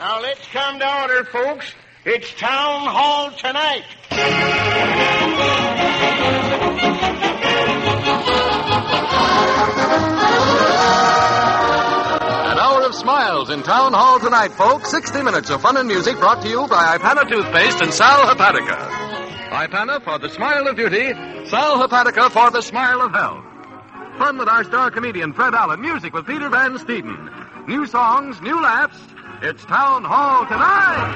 Now, let's come to order, folks. It's Town Hall tonight. An hour of smiles in Town Hall tonight, folks. 60 minutes of fun and music brought to you by Ipana Toothpaste and Sal Hepatica. Ipana for the smile of beauty, Sal Hepatica for the smile of health. Fun with our star comedian Fred Allen, music with Peter Van Steeden. New songs, new laughs. It's Town Hall tonight.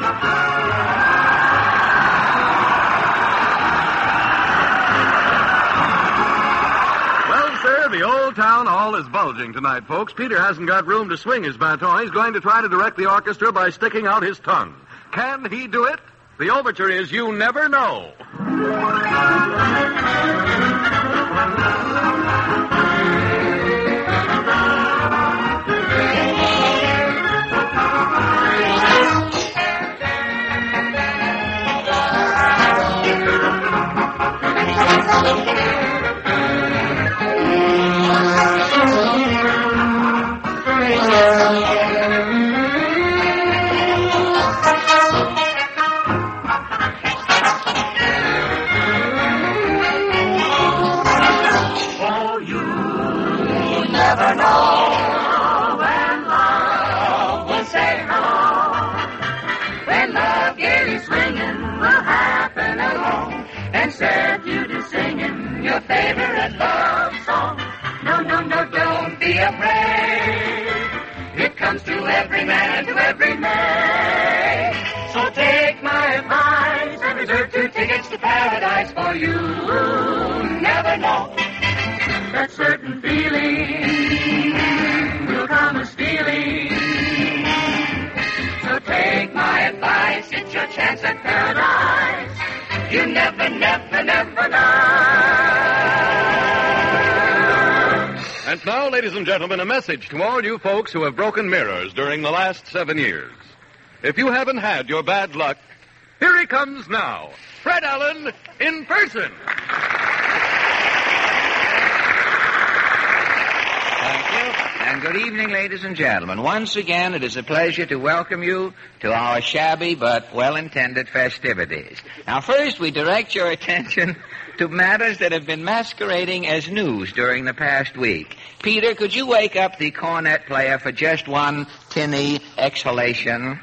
Well, sir, the old Town Hall is bulging tonight, folks. Peter hasn't got room to swing his baton. He's going to try to direct the orchestra by sticking out his tongue. Can he do it? The overture is You Never Know. Set you to singing your favorite love song. No, don't be afraid. It comes to every man, to every man. So take my advice and reserve 2 tickets to paradise, for you never know. That certain feeling will come a stealing. So take my advice, it's your chance at paradise. You never know. And now, ladies and gentlemen, a message to all you folks who have broken mirrors during the last 7 years. If you haven't had your bad luck, here he comes now, Fred Allen in person. Thank you. And good evening, ladies and gentlemen. Once again, it is a pleasure to welcome you to our shabby but well-intended festivities. Now, first, we direct your attention to matters that have been masquerading as news during the past week. Peter, could you wake up the cornet player for just one tinny exhalation?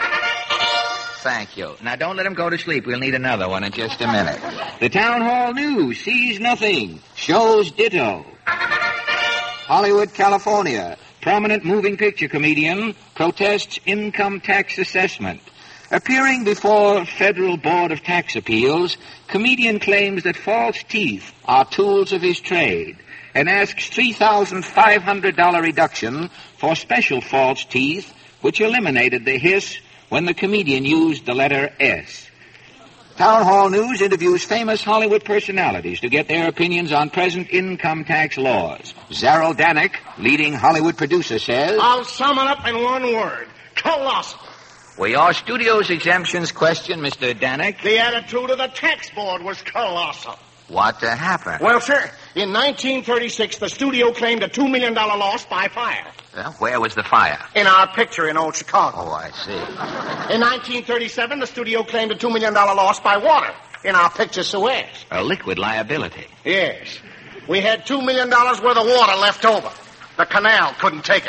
Thank you. Now, don't let him go to sleep. We'll need another one in just a minute. The Town Hall News sees nothing, shows ditto. Hollywood, California. Prominent moving picture comedian protests income tax assessment. Appearing before Federal Board of Tax Appeals, comedian claims that false teeth are tools of his trade and asks $3,500 reduction for special false teeth, which eliminated the hiss when the comedian used the letter S. Town Hall News interviews famous Hollywood personalities to get their opinions on present income tax laws. Zarrell Danick, leading Hollywood producer, says, I'll sum it up in one word. Colossal. Were your studio's exemptions questioned, Mr. Danick? The attitude of the tax board was colossal. What happened? Well, sir, in 1936, the studio claimed a $2 million loss by fire. Well, where was the fire? In our picture in old Chicago. Oh, I see. In 1937, the studio claimed a $2 million loss by water. In our picture, Suez. A liquid liability. Yes. We had $2 million worth of water left over. The canal couldn't take it.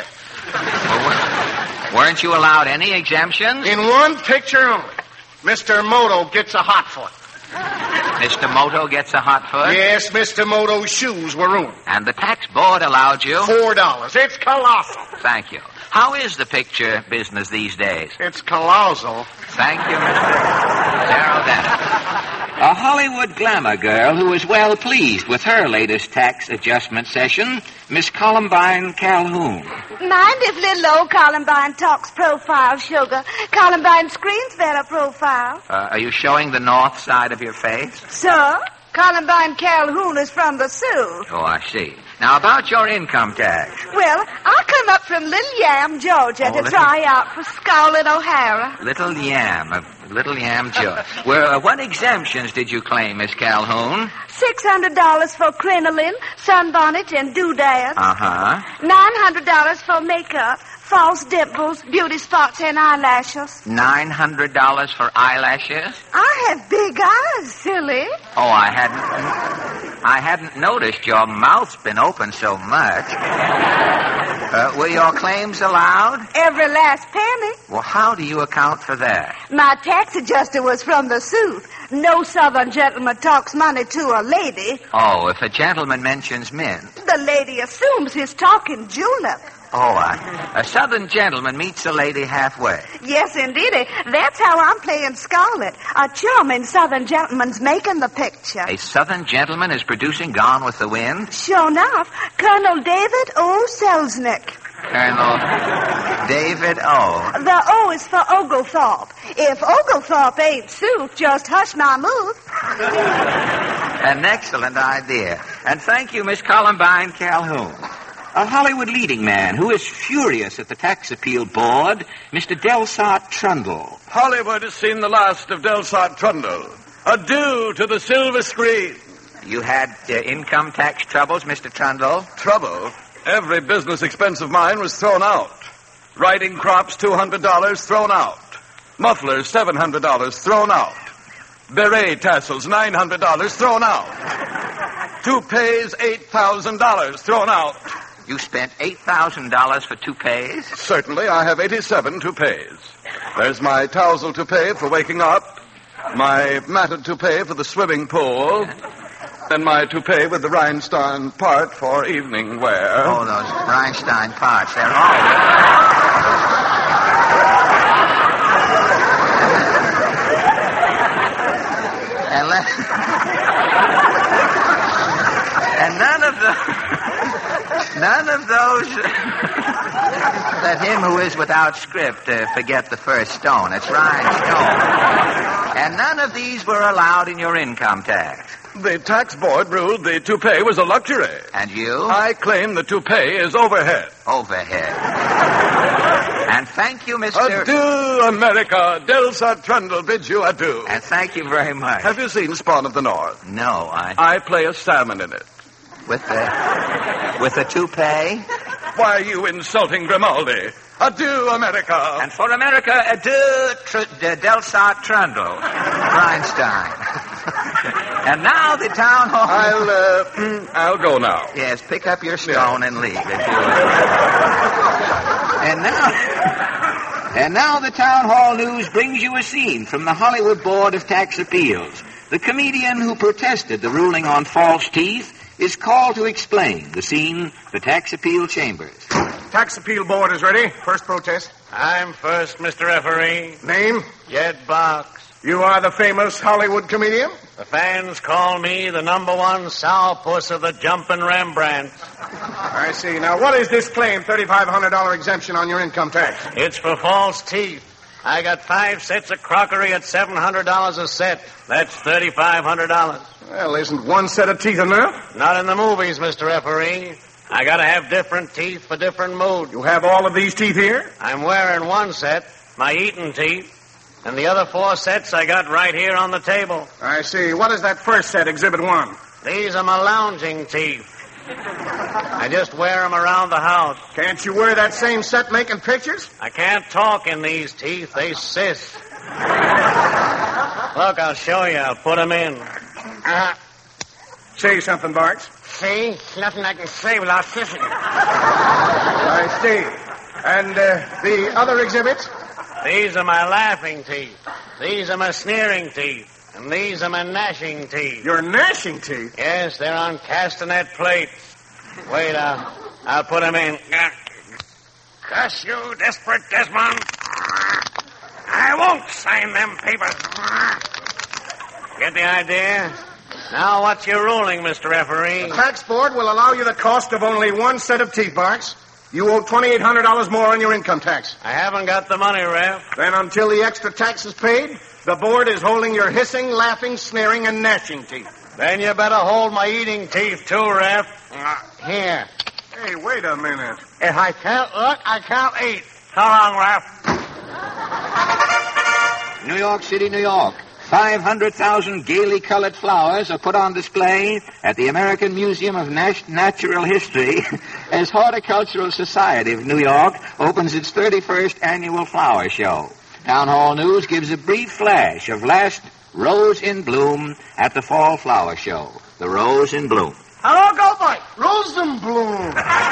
Well, weren't you allowed any exemptions? In one picture only. Mr. Moto gets a hot foot. Mr. Moto gets a hot foot? Yes, Mr. Moto's shoes were ruined. And the tax board allowed you? $4. It's colossal. Thank you. How is the picture business these days? It's colossal. Thank you, Mr. Darrell Danick. A Hollywood glamour girl who is well pleased with her latest tax adjustment session, Miss Columbine Calhoun. Mind if little old Columbine talks profile, sugar? Columbine screens better profile. Are you showing the north side of your face? Sir, Columbine Calhoun is from the Sioux. Oh, I see. Now, about your income tax. Well, I come up from Little Yam, Georgia, to try out for Scarlett O'Hara. Little Yam, Georgia. Well, what exemptions did you claim, Miss Calhoun? $600 for crinoline, sunbonnet, and doodads. Uh-huh. $900 for makeup, False dimples, beauty spots, and eyelashes. $900 for eyelashes? I have big eyes, silly. Oh, I hadn't noticed your mouth's been open so much. Were your claims allowed? Every last penny. Well, how do you account for that? My tax adjuster was from the South. No Southern gentleman talks money to a lady. Oh, if a gentleman mentions mint. The lady assumes he's talking julep. Oh, a Southern gentleman meets a lady halfway. Yes, indeed. That's how I'm playing Scarlet. A charming Southern gentleman's making the picture. A Southern gentleman is producing Gone with the Wind? Sure enough. Colonel David O. Selznick. Colonel David O. The O is for Oglethorpe. If Oglethorpe ain't soup, just hush my mouth. An excellent idea. And thank you, Miss Columbine Calhoun. A Hollywood leading man who is furious at the tax appeal board, Mr. Delsart Trundle. Hollywood has seen the last of Delsart Trundle. Adieu to the silver screen. You had income tax troubles, Mr. Trundle? Trouble? Every business expense of mine was thrown out. Riding crops, $200 thrown out. Mufflers, $700 thrown out. Beret tassels, $900 thrown out. Toupees, $8,000 thrown out. You spent $8,000 for toupees? Certainly, I have 87 toupees. There's my tousle toupee for waking up, my matted toupee for the swimming pool, and my toupee with the rhinestone part for evening wear. Oh, those rhinestone parts, they're all... And none of those let him who is without script forget the first stone. It's rhinestone. And none of these were allowed in your income tax. The tax board ruled the toupee was a luxury. And you? I claim the toupee is overhead. Overhead. And thank you, Mr. Adieu, America. Delsart Trundle bids you adieu. And thank you very much. Have you seen Spawn of the North? No, I play a salmon in it. With a toupee? Why are you insulting Grimaldi? Adieu, America. And for America, adieu, Delsart Trundle. Rhinestone. And now the town hall... I'll go now. Yes, pick up your stone and leave. If you... And now the town hall news brings you a scene from the Hollywood Board of Tax Appeals. The comedian who protested the ruling on false teeth is called to explain the scene, the tax appeal chambers. Tax appeal board is ready. First protest. I'm first, Mr. Referee. Name? Jed Box. You are the famous Hollywood comedian? The fans call me the #1 sourpuss of the jumping Rembrandt. I see. Now, what is this claim, $3,500 exemption on your income tax? It's for false teeth. I got 5 sets of crockery at $700 a set. That's $3,500. Well, isn't one set of teeth enough? Not in the movies, Mr. Referee. I gotta have different teeth for different moods. You have all of these teeth here? I'm wearing one set, my eating teeth, and the other 4 sets I got right here on the table. I see. What is that first set, Exhibit 1? These are my lounging teeth. I just wear them around the house. Can't you wear that same set making pictures? I can't talk in these teeth. They sis. Look, I'll show you. I'll put them in. Say something, Barks. See? Nothing I can say without sissing. I see. And the other exhibits? These are my laughing teeth. These are my sneering teeth. And these are my gnashing teeth. Your gnashing teeth? Yes, they're on castanet plates. Wait, I'll put them in. Curse you, desperate Desmond. I won't sign them papers. Get the idea? Now, what's your ruling, Mr. Referee? The tax board will allow you the cost of only one set of teeth, Barks. You owe $2,800 more on your income tax. I haven't got the money, Ref. Then until the extra tax is paid, the board is holding your hissing, laughing, sneering, and gnashing teeth. Then you better hold my eating teeth, too, Ref. Here. Hey, wait a minute. If I can't look, I can't eat. So long, Ref. New York City, New York. 500,000 gaily colored flowers are put on display at the American Museum of Natural History as Horticultural Society of New York opens its 31st annual flower show. Town Hall News gives a brief flash of last Rose in Bloom at the Fall Flower Show. The Rose in Bloom. Hello, go by. Rosenbloom.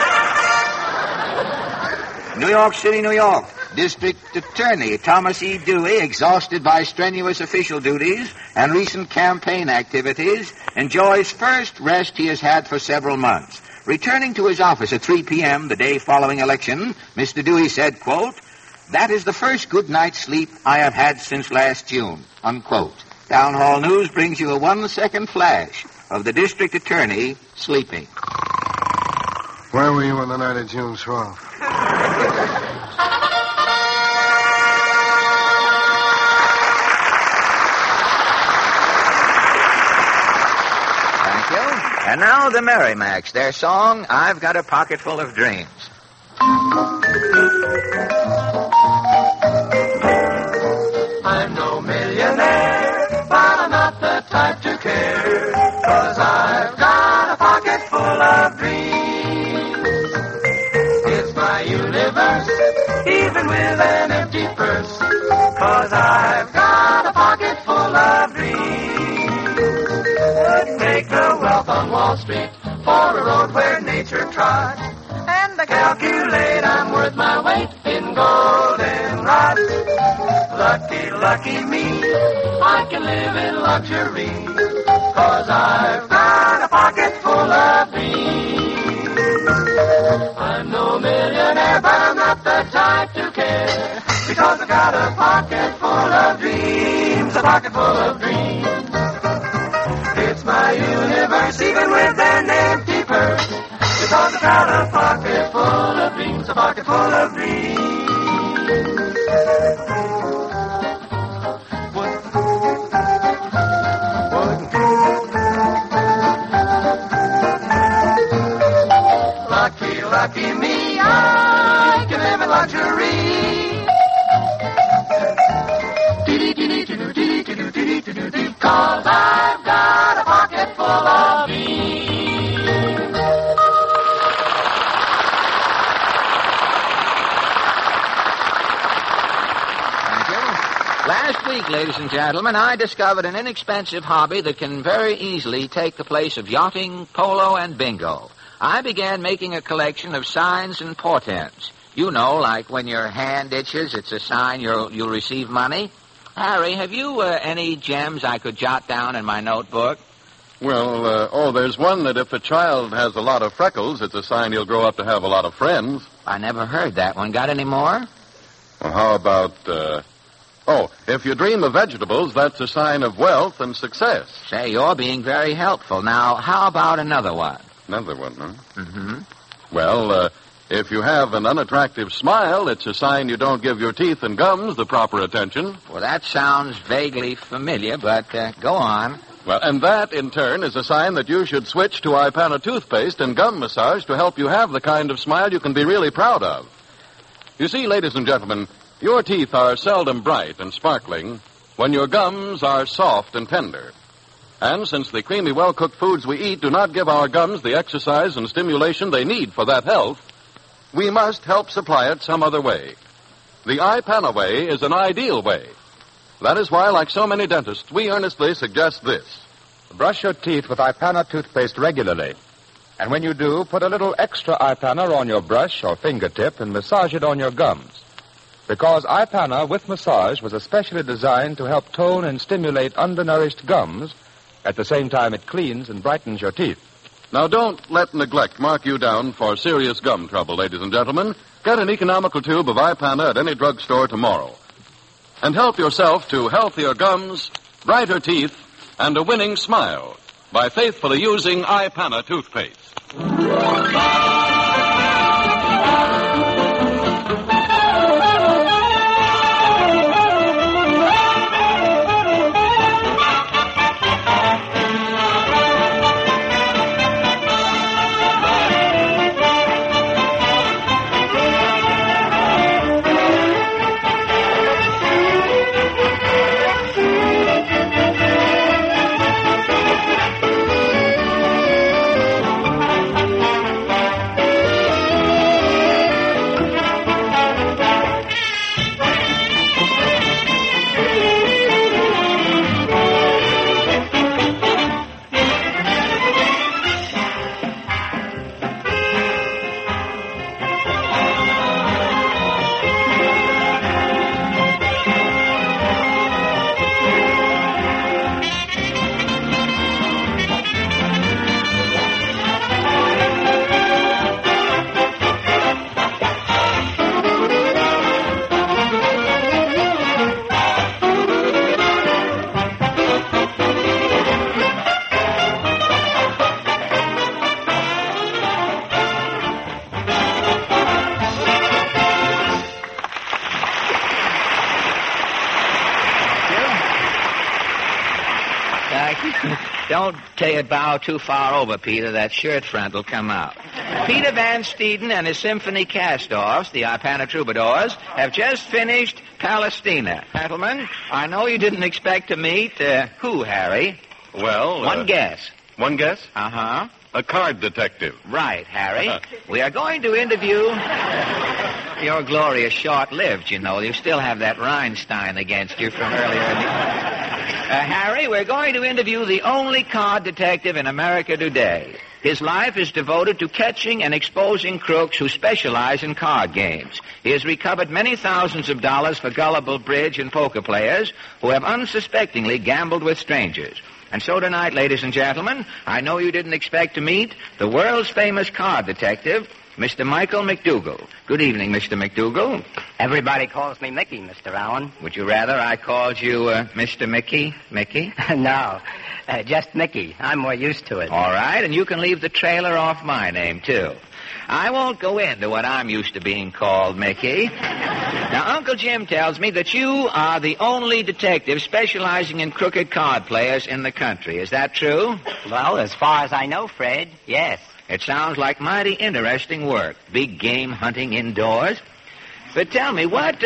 New York City, New York. District Attorney Thomas E. Dewey, exhausted by strenuous official duties and recent campaign activities, enjoys first rest he has had for several months. Returning to his office at 3 p.m. the day following election, Mr. Dewey said, quote, "That is the first good night's sleep I have had since last June," unquote. Town Hall News brings you a 1-second flash of the district attorney sleeping. Where were you on the night of June 12th? Thank you. And now the Merrimacs, their song, I've Got a Pocket Full of Dreams. I'm no millionaire, but I'm not the type to care, 'cause I've got a pocket full of dreams. It's my universe, even with an empty purse, 'cause I've got a pocket full of dreams. Would make the wealth on Wall Street for a road where nature trots, and I calculate I'm worth my weight in goldenrods. Lucky, lucky me, I can live in luxury, 'cause I've got a pocket full of dreams. I'm no millionaire, but I'm not the type to care, because I've got a pocket full of dreams, a pocket full of dreams. It's my universe, even with an empty purse, because I've got a pocket full of dreams, a pocket full of dreams. Lucky, lucky me, I can live in luxury, 'cause I've got a pocket full of dreams. Thank you. Last week, ladies and gentlemen, I discovered an inexpensive hobby that can very easily take the place of yachting, polo, and bingo. I began making a collection of signs and portents. You know, like when your hand itches, it's a sign you'll receive money. Harry, have you any gems I could jot down in my notebook? Well, there's one that if a child has a lot of freckles, it's a sign he'll grow up to have a lot of friends. I never heard that one. Got any more? Well, how about, if you dream of vegetables, that's a sign of wealth and success. Say, you're being very helpful. Now, how about another one? Another one, huh? Mm-hmm. Well, if you have an unattractive smile, it's a sign you don't give your teeth and gums the proper attention. Well, that sounds vaguely familiar, but go on. Well, and that, in turn, is a sign that you should switch to Ipana toothpaste and gum massage to help you have the kind of smile you can be really proud of. You see, ladies and gentlemen, your teeth are seldom bright and sparkling when your gums are soft and tender. And since the creamy, well-cooked foods we eat do not give our gums the exercise and stimulation they need for that health, we must help supply it some other way. The Ipana way is an ideal way. That is why, like so many dentists, we earnestly suggest this. Brush your teeth with Ipana toothpaste regularly. And when you do, put a little extra Ipana on your brush or fingertip and massage it on your gums. Because Ipana with massage was especially designed to help tone and stimulate undernourished gums. At the same time, it cleans and brightens your teeth. Now, don't let neglect mark you down for serious gum trouble, ladies and gentlemen. Get an economical tube of Ipana at any drugstore tomorrow. And help yourself to healthier gums, brighter teeth, and a winning smile by faithfully using Ipana toothpaste. Don't bow too far over, Peter. That shirt front will come out. Peter Van Steeden and his symphony cast-offs, the Ipana Troubadours, have just finished Palestina. Gentlemen, I know you didn't expect to meet, who, Harry? Well, One guess. One guess? Uh-huh. A card detective. Right, Harry. We are going to interview... Your glory is short-lived, you know. You still have that Rhinestein against you from earlier in the... Harry, we're going to interview the only card detective in America today. His life is devoted to catching and exposing crooks who specialize in card games. He has recovered many thousands of dollars for gullible bridge and poker players who have unsuspectingly gambled with strangers. And so tonight, ladies and gentlemen, I know you didn't expect to meet the world's famous card detective, Mr. Michael McDougal. Good evening, Mr. McDougal. Everybody calls me Mickey, Mr. Allen. Would you rather I called you Mr. Mickey? Mickey? No, just Mickey. I'm more used to it. All right, and you can leave the trailer off my name, too. I won't go into what I'm used to being called, Mickey. Now, Uncle Jim tells me that you are the only detective specializing in crooked card players in the country. Is that true? Well, as far as I know, Fred, yes. It sounds like mighty interesting work. Big game hunting indoors. But tell me, what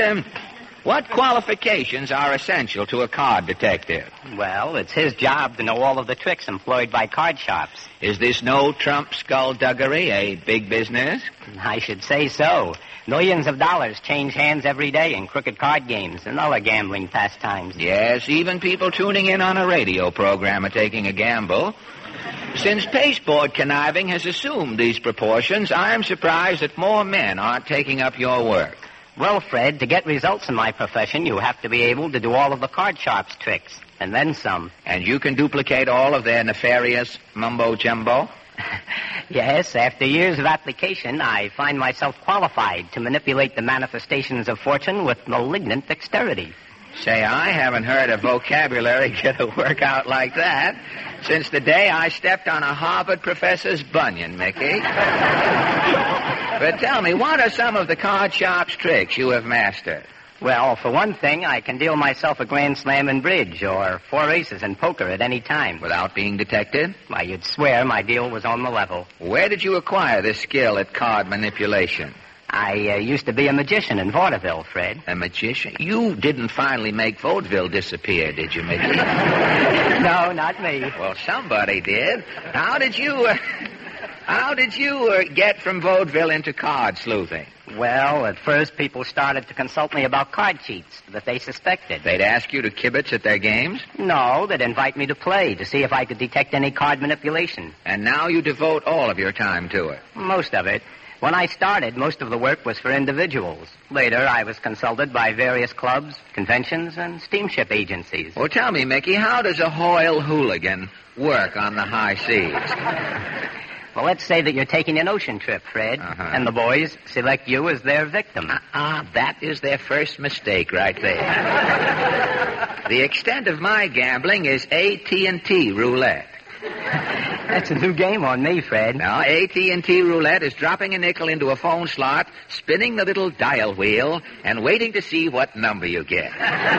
qualifications are essential to a card detective? Well, it's his job to know all of the tricks employed by card shops. Is this no Trump skullduggery, a big business? I should say so. Millions of dollars change hands every day in crooked card games and other gambling pastimes. Yes, even people tuning in on a radio program are taking a gamble. Since pasteboard conniving has assumed these proportions, I am surprised that more men aren't taking up your work. Well, Fred, to get results in my profession, you have to be able to do all of the card sharps' tricks, and then some. And you can duplicate all of their nefarious mumbo-jumbo? Yes, after years of application, I find myself qualified to manipulate the manifestations of fortune with malignant dexterity. Say, I haven't heard a vocabulary get a workout like that since the day I stepped on a Harvard professor's bunion, Mickey. But tell me, what are some of the card sharp's tricks you have mastered? Well, for one thing, I can deal myself a grand slam in bridge or 4 aces in poker at any time. Without being detected? Why, you'd swear my deal was on the level. Where did you acquire this skill at card manipulation? I used to be a magician in vaudeville, Fred. A magician? You didn't finally make vaudeville disappear, did you, Mickey? No, not me. Well, somebody did. How did you get from vaudeville into card sleuthing? Well, at first people started to consult me about card cheats that they suspected. They'd ask you to kibitz at their games? No, they'd invite me to play to see if I could detect any card manipulation. And now you devote all of your time to it? Most of it. When I started, most of the work was for individuals. Later, I was consulted by various clubs, conventions, and steamship agencies. Well, tell me, Mickey, how does a Hoyle hooligan work on the high seas? Well, let's say that you're taking an ocean trip, Fred, and the boys select you as their victim. That is their first mistake right there. The extent of my gambling is AT&T roulette. That's a new game on me, Fred. Now, AT&T roulette is dropping a nickel into a phone slot, spinning the little dial wheel, and waiting to see what number you get.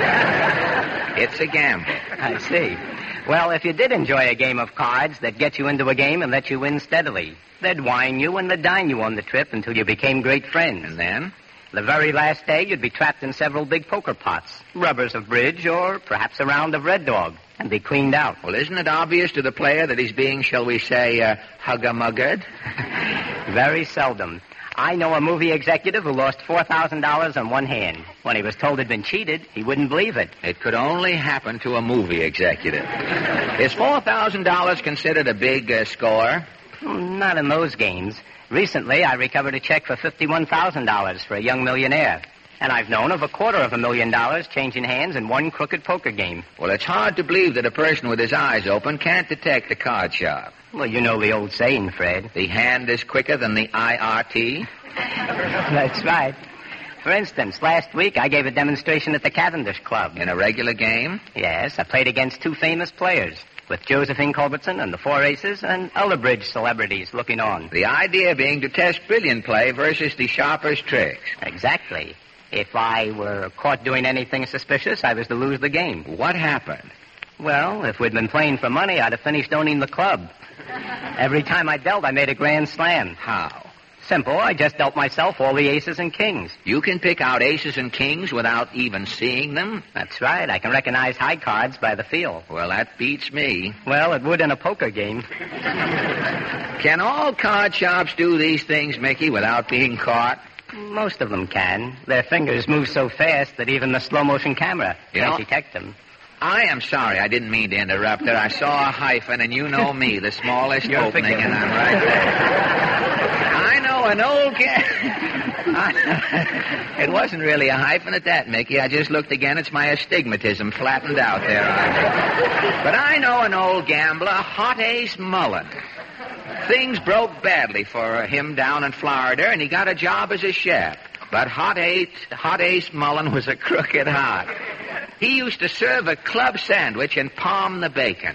It's a gamble. I see. Well, if you did enjoy a game of cards that get you into a game and let you win steadily, they'd wine you and they'd dine you on the trip until you became great friends. And then? The very last day, you'd be trapped in several big poker pots, rubbers of bridge, or perhaps a round of Red Dog, and be cleaned out. Well, isn't it obvious to the player that he's being, shall we say, hugga-muggered? Very seldom. I know a movie executive who lost $4,000 on one hand. When he was told he'd been cheated, he wouldn't believe it. It could only happen to a movie executive. Is $4,000 considered a big score? Not in those games. Recently, I recovered a check for $51,000 for a young millionaire. And I've known of $250,000 changing hands in one crooked poker game. Well, it's hard to believe that a person with his eyes open can't detect a card sharp. Well, you know the old saying, Fred. The hand is quicker than the IRT? That's right. For instance, last week I gave a demonstration at the Cavendish Club. In a regular game? Yes, I played against 2 famous players, with Josephine Culbertson and the 4 Aces and other bridge celebrities looking on. The idea being to test brilliant play versus the sharper's tricks. Exactly. If I were caught doing anything suspicious, I was to lose the game. What happened? Well, if we'd been playing for money, I'd have finished owning the club. Every time I dealt, I made a grand slam. How? Simple. I just dealt myself all the aces and kings. You can pick out aces and kings without even seeing them? That's right. I can recognize high cards by the feel. Well, that beats me. Well, it would in a poker game. Can all card shops do these things, Mickey, without being caught? Most of them can. Their fingers move so fast that even the slow-motion camera can't detect them. I am sorry. I didn't mean to interrupt her. I saw a hyphen, and you know me, the smallest opening, and I'm right there. I know an old It wasn't really a hyphen at that, Mickey. I just looked again. It's my astigmatism flattened out there. But I know an old gambler, Hot Ace Mullen. Things broke badly for him down in Florida, and he got a job as a chef. But Hot Ace Mullen was a crooked heart. He used to serve a club sandwich and palm the bacon.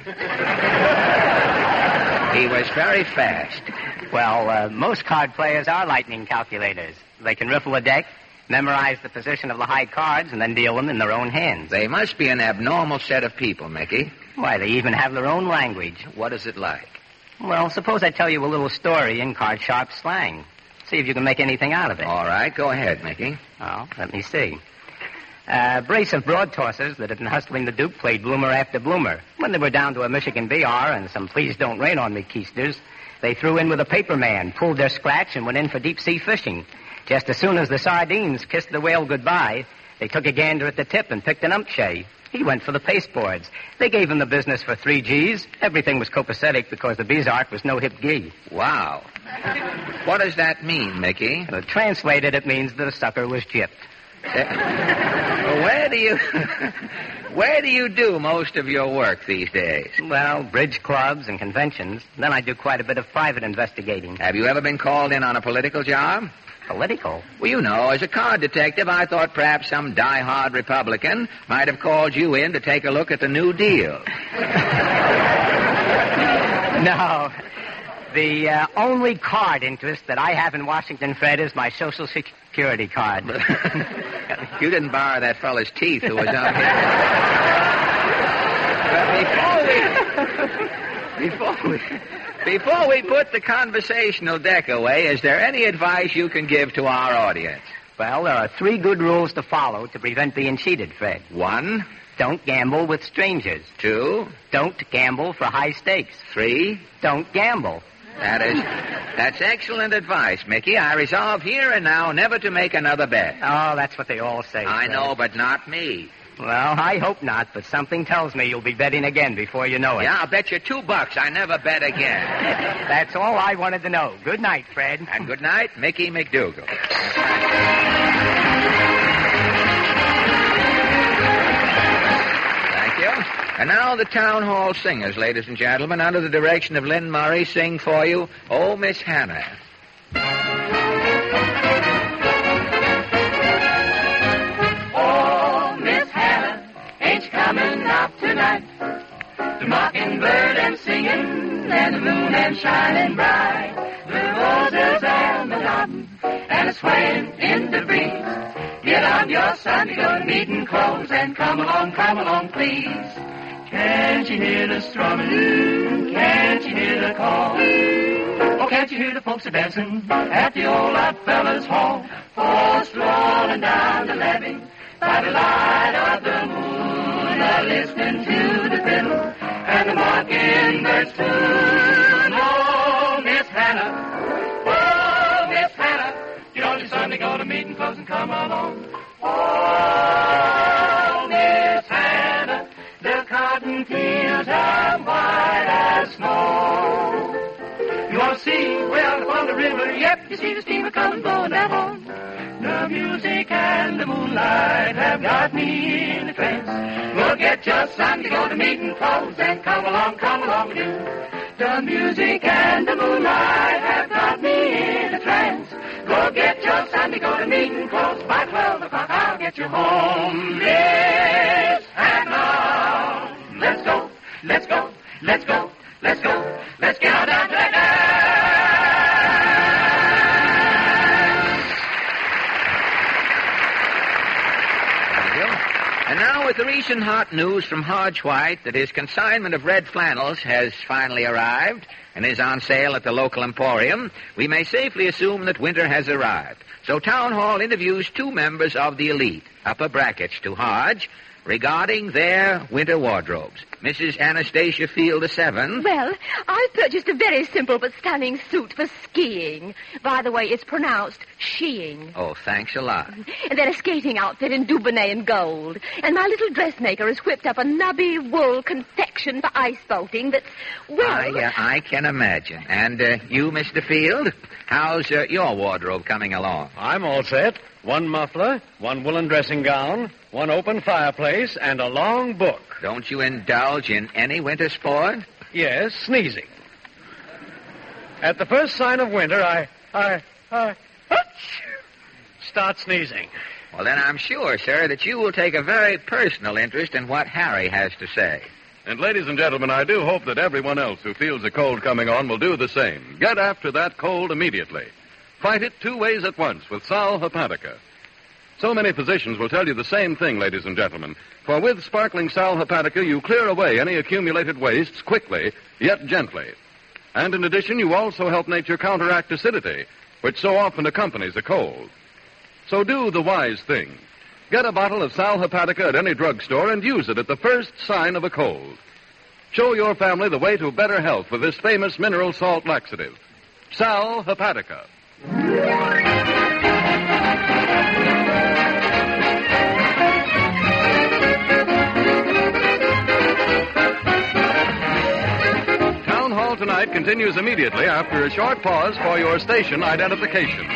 He was very fast. Well, most card players are lightning calculators. They can riffle a deck, memorize the position of the high cards, and then deal them in their own hands. They must be an abnormal set of people, Mickey. Why, they even have their own language. What is it like? Well, suppose I tell you a little story in card sharp slang. See if you can make anything out of it. All right, go ahead, Mickey. Oh, let me see. A brace of broad tossers that had been hustling the Duke played bloomer after bloomer. When they were down to a Michigan BR and some please don't rain on me keisters, they threw in with a paper man, pulled their scratch, and went in for deep-sea fishing. Just as soon as the sardines kissed the whale goodbye, they took a gander at the tip and picked an umpshay. He went for the pasteboards. They gave him the business for 3 G's. Everything was copacetic because the Bizarre was no hip gee. Wow. What does that mean, Mickey? Well, translated, it means that a sucker was gypped. Well, where do you do most of your work these days? Well, bridge clubs and conventions. Then I do quite a bit of private investigating. Have you ever been called in on a political job? Political? Well, you know, as a card detective, I thought perhaps some die-hard Republican might have called you in to take a look at the New Deal. No. The only card interest that I have in Washington, Fred, is my Social Security card. You didn't borrow that fella's teeth who was out here. Before we put the conversational deck away, is there any advice you can give to our audience? Well, there are 3 good rules to follow to prevent being cheated, Fred. 1. Don't gamble with strangers. 2. Don't gamble for high stakes. 3. Don't gamble. That's excellent advice, Mickey. I resolve here and now never to make another bet. Oh, that's what they all say, I Fred. know, but not me. Well, I hope not, but something tells me you'll be betting again before you know it. Yeah, I'll bet you $2 I never bet again. That's all I wanted to know. Good night, Fred. And good night, Mickey McDougal. Thank you. And now the Town Hall Singers, ladies and gentlemen, under the direction of Lynn Murray, sing for you, Oh, Miss Hannah. Oh, Miss Hannah, ain't you coming out tonight? The mockingbird and singing, and the moon and shining bright. The roses and the nodding, and the swaying in the breeze. Get on your Sunday go to meeting clothes and come along, please. Can't you hear the strumming? Can't you hear the call? Oh, can't you hear the folks a-dancing at the old Odd Fellas' Hall? Oh, strolling down the levee by the light of the moon, listening to the fiddle and the mockingbird's tune. Oh, Miss Hannah, get on your Sunday go to meeting clothes and come along. Oh, Miss Hannah, the cotton fields are white as snow. You want to see way out upon the river? Yep, you see the steamer coming, blowing that horn. The music and the moonlight have got me in a trance. Well, get your Sunday go to meeting clothes and come along with you. The music and the moonlight have got me in a trance. Go get your Sunday go to meeting clothes. By 12 o'clock I'll get you home. Miss Hannah, let's go. Let's get on down to that And now with the recent hot news from Hodge White that his consignment of red flannels has finally arrived and is on sale at the local emporium, we may safely assume that winter has arrived. So Town Hall interviews two members of the elite, upper brackets to Hodge, regarding their winter wardrobes. Mrs. Anastasia Field VII. Well, I purchased a very simple but stunning suit for skiing. By the way, it's pronounced sheeing. Oh, thanks a lot. And then a skating outfit in Dubonnet and gold. And my little dressmaker has whipped up a nubby wool confection for ice boating that's, well... I can imagine. And you, Mr. Field, how's your wardrobe coming along? I'm all set. One muffler, one woolen dressing gown, one open fireplace, and a long book. Don't you indulge in any winter sport? Yes, sneezing. At the first sign of winter, I start sneezing. Well, then I'm sure, sir, that you will take a very personal interest in what Harry has to say. And ladies and gentlemen, I do hope that everyone else who feels a cold coming on will do the same. Get after that cold immediately. Fight it 2 ways at once with Sal Hepatica. So many physicians will tell you the same thing, ladies and gentlemen. For with sparkling Sal Hepatica, you clear away any accumulated wastes quickly, yet gently. And in addition, you also help nature counteract acidity, which so often accompanies a cold. So do the wise thing. Get a bottle of Sal Hepatica at any drugstore and use it at the first sign of a cold. Show your family the way to better health with this famous mineral salt laxative. Sal Hepatica. Town Hall Tonight continues immediately after a short pause for your station identification.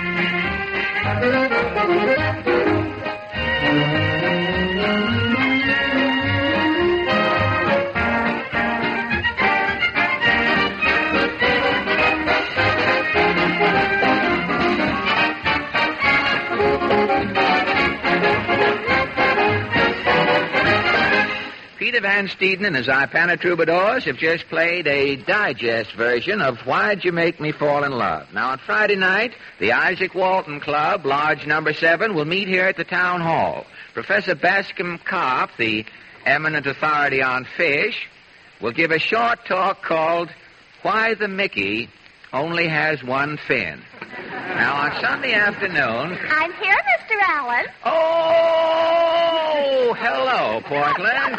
Peter Van Steeden and his Ipana Troubadours have just played a digest version of Why'd You Make Me Fall in Love. Now, on Friday night, the Isaac Walton Club, Lodge Number 7, will meet here at the Town Hall. Professor Bascom Karp, the eminent authority on fish, will give a short talk called Why the Mickey Only Has One Fin. Now, on Sunday afternoon... I'm here, Mr. Allen. Oh, hello, Portland.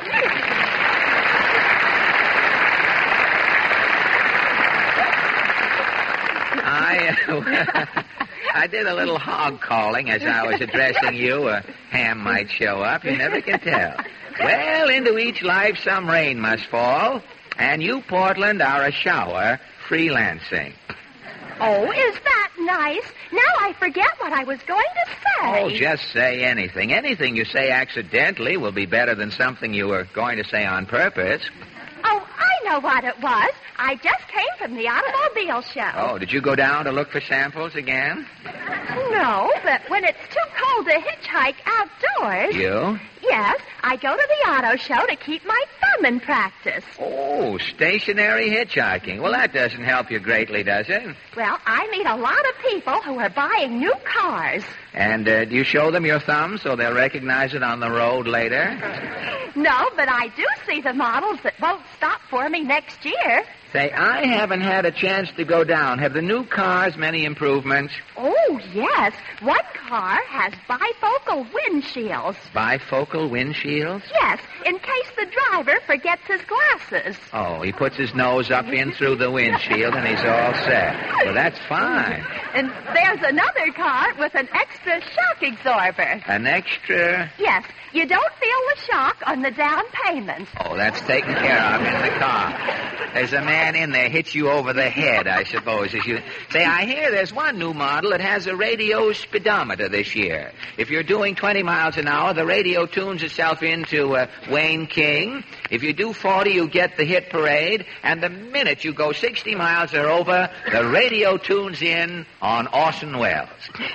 I did a little hog calling as I was addressing you. A ham might show up. You never can tell. Well, into each life some rain must fall, and you, Portland, are a shower freelancing. Oh, is that nice? Now I forget what I was going to say. Oh, just say anything. Anything you say accidentally will be better than something you were going to say on purpose. Oh, I know what it was. I just came from the automobile show. Oh, did you go down to look for samples again? No, but when it's too cold to hitchhike outdoors... You? Yes, I go to the auto show to keep my thumb in practice. Oh, stationary hitchhiking. Well, that doesn't help you greatly, does it? Well, I meet a lot of people who are buying new cars. And do you show them your thumb so they'll recognize it on the road later? No, but I do see the models that won't stop for me next year. Say, I haven't had a chance to go down. Have the new cars many improvements? Oh, yes. One car has bifocal windshields. Bifocal windshields? Yes, in case the driver forgets his glasses. Oh, he puts his nose up in through the windshield and he's all set. Well, that's fine. And there's another car with an extra shock absorber. An extra? Yes, you don't feel the shock on the down payment. Oh, that's taken care of in the car. There's a man in there hits you over the head, I suppose. As you say, I hear there's one new model that has a radio speedometer this year. If you're doing 20 miles an hour, the radio tunes itself into Wayne King. If you do 40, you get the hit parade. And the minute you go 60 miles or over, the radio tunes in on Orson Welles.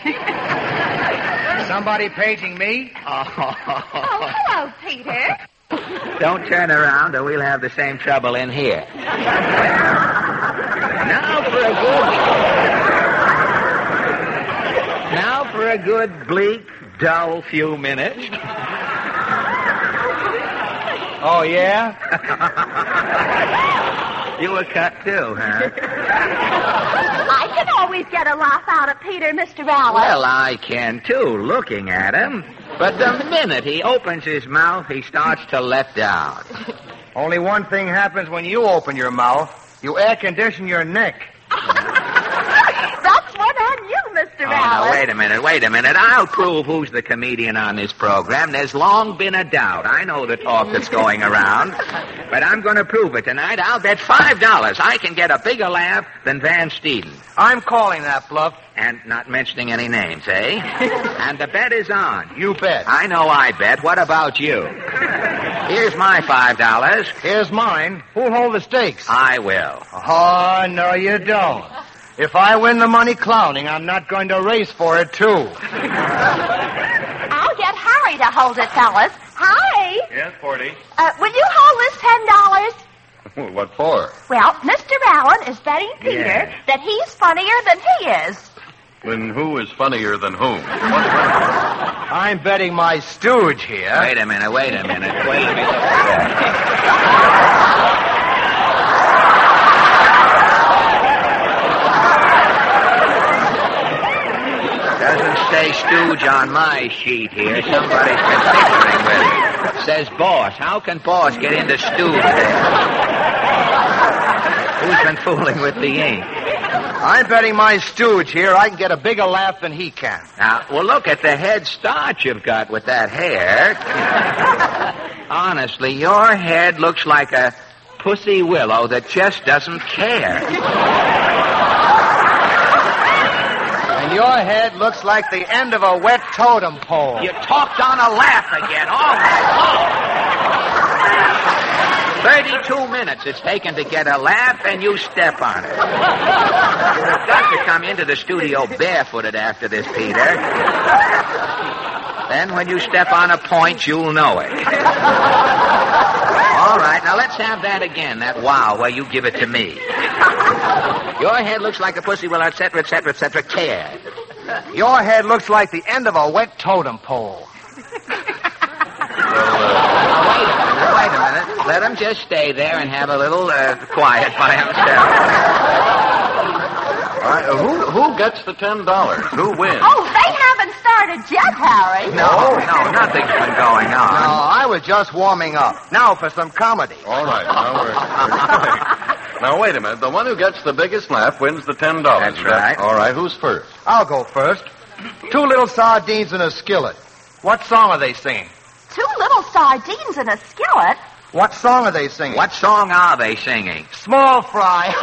Somebody paging me? Oh, hello, Peter. Don't turn around or we'll have the same trouble in here. Now for a good bleak, dull few minutes. Oh, yeah? You were cut, too, huh? I can always get a laugh out of Peter, Mr. Allen. Well, I can, too, looking at him. But the minute he opens his mouth, he starts to let down. Only one thing happens when you open your mouth. You air condition your neck. That's one on you, Mr. Allen. Now, wait a minute. I'll prove who's the comedian on this program. There's long been a doubt. I know the talk that's going around. But I'm going to prove it tonight. I'll bet $5 I can get a bigger laugh than Van Steeden. I'm calling that bluff. And not mentioning any names, eh? And the bet is on. You bet. I know I bet. What about you? Here's my $5. Here's mine. Who'll hold the stakes? I will. Oh, no, you don't. If I win the money clowning, I'm not going to race for it, too. I'll get Harry to hold it, fellas. Harry? Yes, 40. Will you hold this $10? What for? Well, Mr. Allen is betting Peter that he's funnier than he is. Then who is funnier than whom? I'm betting my stooge here. Wait a minute. Wait, let me look at that. Doesn't say stooge on my sheet here. Somebody's been tinkering with it. It says boss. How can boss get into stooge there? Who's been fooling with the ink? I'm betting my stooge here I can get a bigger laugh than he can. Now, well, look at the head start you've got with that hair. Honestly, your head looks like a pussy willow that just doesn't care. And your head looks like the end of a wet totem pole. You talked on a laugh again. All right. 32 minutes it's taken to get a laugh, and you step on it. You've got to come into the studio barefooted after this, Peter. Then when you step on a point, you'll know it. All right, now let's have that again, that wow, where you give it to me. Your head looks like a pussy willow, et cetera, care. Your head looks like the end of a wet totem pole. Wait a minute. Let him just stay there and have a little quiet by himself. All right, who gets the $10? Who wins? Oh, they haven't started yet, Harry. No, nothing's been going on. No, I was just warming up. Now for some comedy. All right, now wait a minute. The one who gets the biggest laugh wins the $10. That's right. All right, who's first? I'll go first. 2 little sardines in a skillet. What song are they singing? 2 little sardines in a skillet? What song are they singing? What song are they singing? Small fry.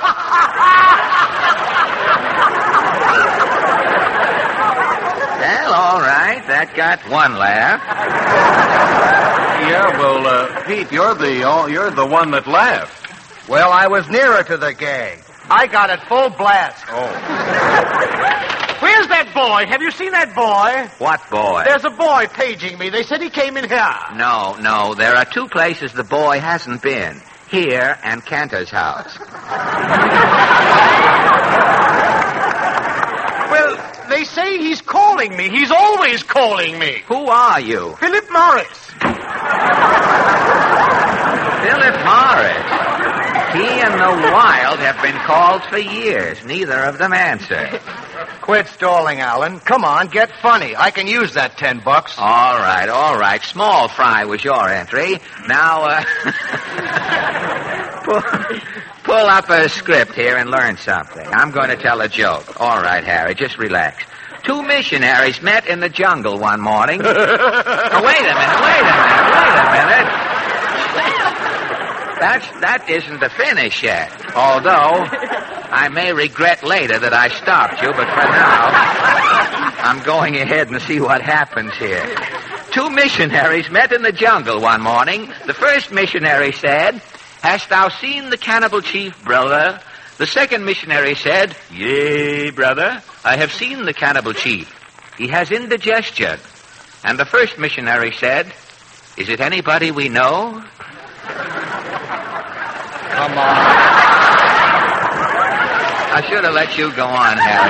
Well, all right. That got one laugh. Yeah, well, Pete, you're the one that laughed. Well, I was nearer to the gag. I got it full blast. Oh. Where's that boy? Have you seen that boy? What boy? There's a boy paging me. They said he came in here. No. There are 2 places the boy hasn't been. Here and Cantor's house. Well, they say he's calling me. He's always calling me. Who are you? Philip Morris. Philip Morris. He and the Wild have been called for years. Neither of them answer. Quit stalling, Alan. Come on, get funny. I can use that $10. All right. Small fry was your entry. Now, pull up a script here and learn something. I'm going to tell a joke. All right, Harry, just relax. 2 missionaries met in the jungle one morning. Wait a minute. That isn't the finish yet. Although, I may regret later that I stopped you, but for now, I'm going ahead and see what happens here. 2 missionaries met in the jungle one morning. The first missionary said, "Hast thou seen the cannibal chief, brother?" The second missionary said, "Yea, brother, I have seen the cannibal chief. He has indigestion." And the first missionary said, "Is it anybody we know?" Come on. I should have let you go on, Harry.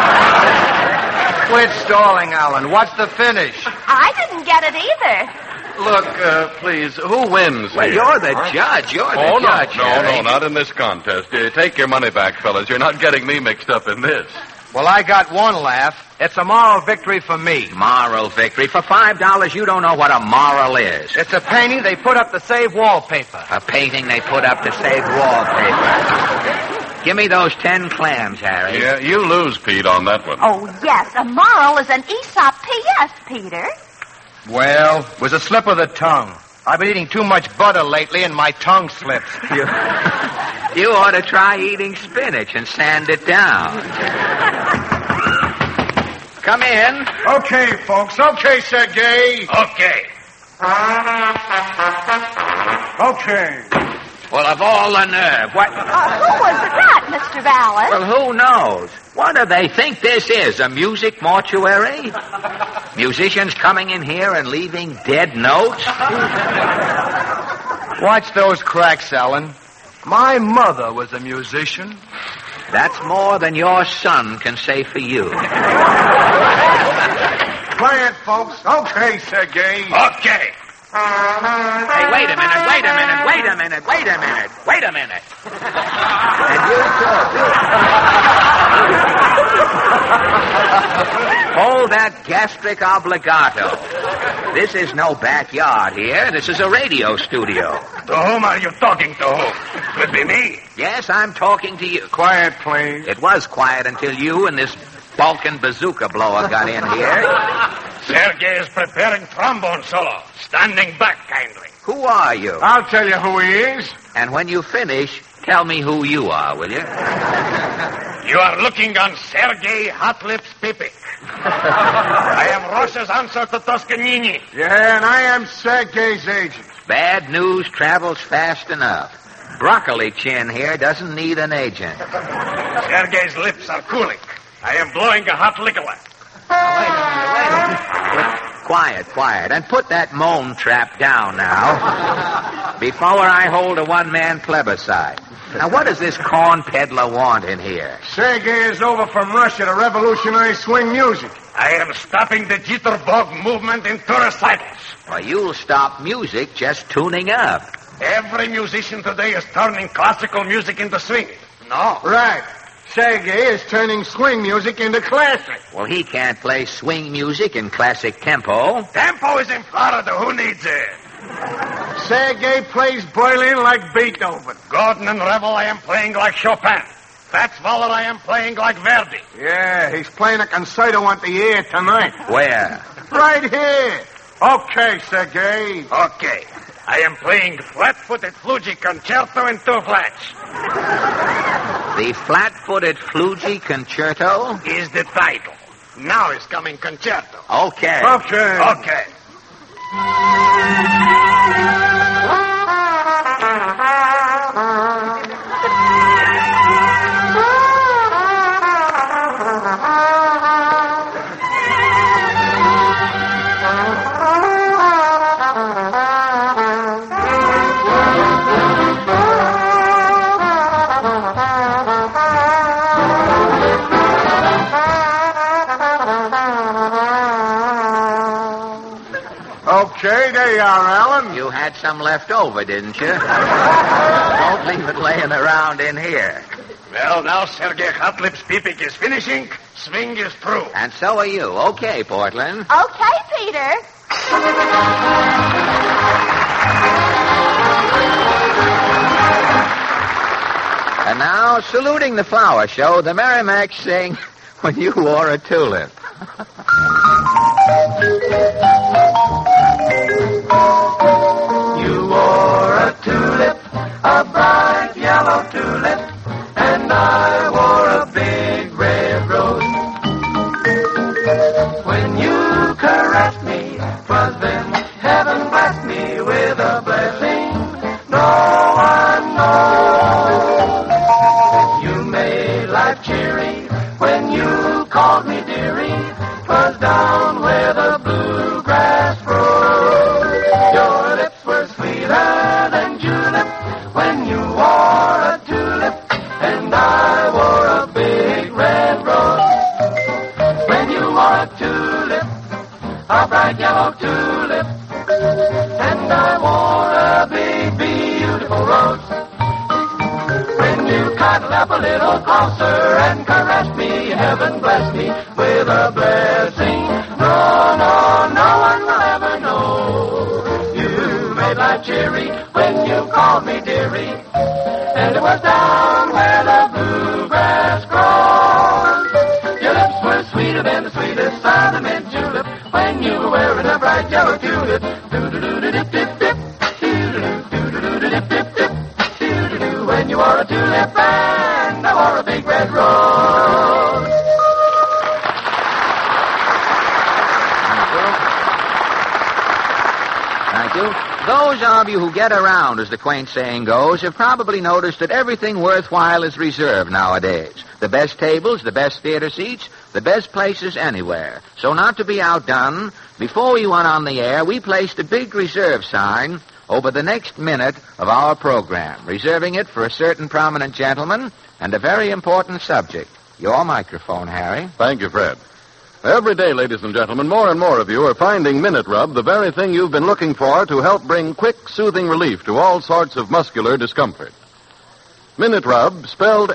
Quit stalling, Alan. What's the finish? I didn't get it either. Look, please, who wins Well, here? you're the judge. You're Oh, the judge, no, Harry. not in this contest. Take your money back, fellas. You're not getting me mixed up in this. Well, I got one laugh. It's a moral victory for me. Moral victory. For $5, you don't know what a moral is. It's a painting they put up to save wallpaper. A painting they put up to save wallpaper. Give me those 10 clams, Harry. Yeah, you lose, Pete, on that one. Oh, yes. A moral is an Aesop P.S., Peter. Well, it was a slip of the tongue. I've been eating too much butter lately, and my tongue slips. You ought to try eating spinach and sand it down. Come in. Okay, folks. Okay, Sergei. Okay. Okay. Well, of all the nerve. What? Who was that, Mr. Vallis? Well, who knows? What do they think this is, a music mortuary? Musicians coming in here and leaving dead notes? Watch those cracks, Alan. My mother was a musician. That's more than your son can say for you. Quiet, folks. Okay, Sergei. Okay. Hey, wait a minute. And you too. Hold that gastric obligato. This is no backyard here. This is a radio studio. To whom are you talking to? Whom? Could be me. Yes, I'm talking to you. Quiet, please. It was quiet until you and this Balkan bazooka blower got in here. Sergei is preparing trombone solo. Standing back kindly. Who are you? I'll tell you who he is. And when you finish, tell me who you are, will you? You are looking on Sergei Hotlips Pipik. I am Russia's answer to Toscanini. Yeah, and I am Sergei's agent. Bad news travels fast enough. Broccoli Chin here doesn't need an agent. Sergei's lips are cooling. I am blowing a hot liquor. Quiet. And put that moan trap down now. Before I hold a one-man plebiscite. Now, what does this corn peddler want in here? Sergei is over from Russia to revolutionize swing music. I am stopping the jitterbug movement in two recitals. Well, you'll stop music just tuning up. Every musician today is turning classical music into swing. No. Right. Sergei is turning swing music into classic. Well, he can't play swing music in classic tempo. Tempo is in Florida. Who needs it? Sergei plays Berlin like Beethoven. Gordon and Revel, I am playing like Chopin. Fats Waller, I am playing like Verdi. Yeah, he's playing a concerto on the air tonight. Where? Right here. Okay, Sergei. Okay. I am playing Flat-Footed Flugy Concerto in two flats. The Flat-Footed Flugy Concerto? Is the title. Now is coming concerto. Okay. Okay. Okay, there you are, Alan. You had some left over, didn't you? Don't leave it laying around in here. Well, now Sergei Hotlips Pipik is finishing. Swing is through. And so are you. Okay, Portland. Okay, Peter. And now, saluting the flower show, the Merrimack sing When You Wore a Tulip. You wore a tulip, a bright yellow tulip, and I wore a big red rose. When you caressed me, 'twas then heaven blessed me with a blessing no one knows. You made life cheery when you called me dearie, 'twas down where the bluegrass grows. Your lips were sweeter than julep when you wore a tulip, and I wore a big red rose. When you wore a tulip, a bright yellow tulip, And I want a big, beautiful rose. When you cuddle up a little closer and caress me, heaven bless me with a blessing. No, no, no one will ever know. You made life cheery when you called me dearie. And it was down where the bluegrass grows. Your lips were sweeter than the sweetest of the mint julep when you were wearing a bright yellow tulip. Do-do-do-do-dip-dip-dip, do-do-do-do-dip-dip-dip, do-do-do. When you wore a tulip and I wore a big red rose. Thank you. Those of you who get around, as the quaint saying goes, have probably noticed that everything worthwhile is reserved nowadays. The best tables, the best theater seats, the best places anywhere. So not to be outdone, before we went on the air, we placed a big reserve sign over the next minute of our program, reserving it for a certain prominent gentleman and a very important subject. Your microphone, Harry. Thank you, Fred. Every day, ladies and gentlemen, more and more of you are finding Minute Rub the very thing you've been looking for to help bring quick, soothing relief to all sorts of muscular discomfort. Minute Rub, spelled